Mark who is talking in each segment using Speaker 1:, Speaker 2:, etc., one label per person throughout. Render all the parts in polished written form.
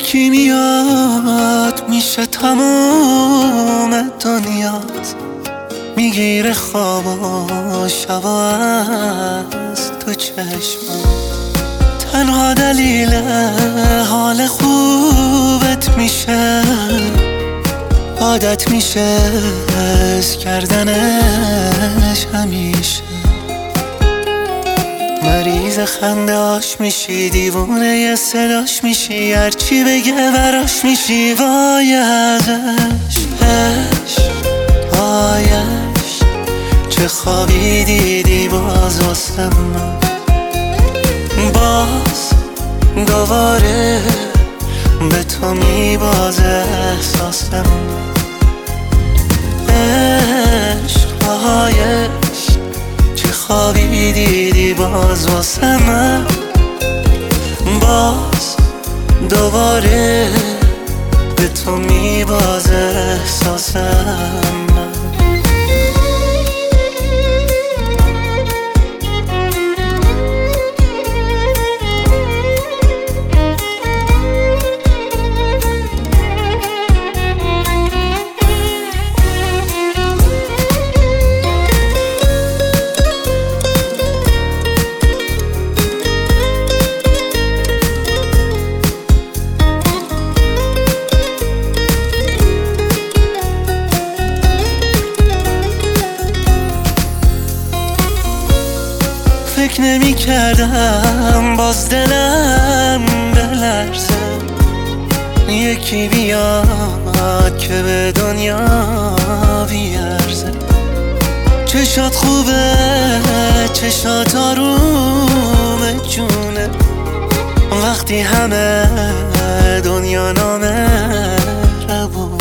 Speaker 1: یکی میاد میشه تموم دنیات، میگیره خواب و شبا از تو چشمم. تنها دلیل حال خوبت میشه، عادت میشه از کردنش همیشه. مریض خنده هاش میشی، دیوونه ی صداش میشی، هرچی بگه براش میشی. وای ازش وایش، چه خوابی دیدی باز واسه من، باز دوباره به تو میبازه احساسم. عشقایش، چه خوابی دیدی باز واسه من، باز دوباره به تو میبازه احساسم. فکر نمی کردم باز دلم بلرزه، یکی بیاد که به دنیا بیارزه. چشات خوبه، چشات آروم جونه، وقتی همه دنیا نامه ربونه.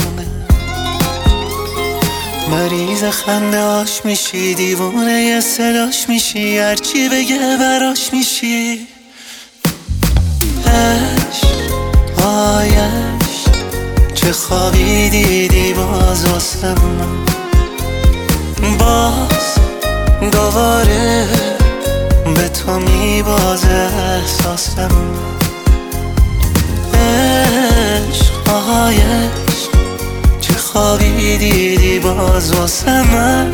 Speaker 1: مریض خنده هاش میشی، دیوونه ی صداش میشی، هرچی بگه براش میشی. وایش، چه خوابی دیدی باز واسه من، باز دوباره به تو میبازه احساسم. عشقایش، چه خوابی دیدی باز واسه من،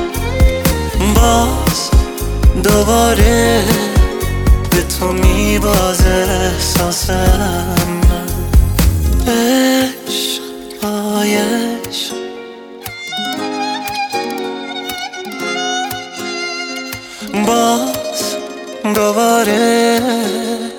Speaker 1: باز دوباره به تو میبازه احساسم. عشقایش، باز دوباره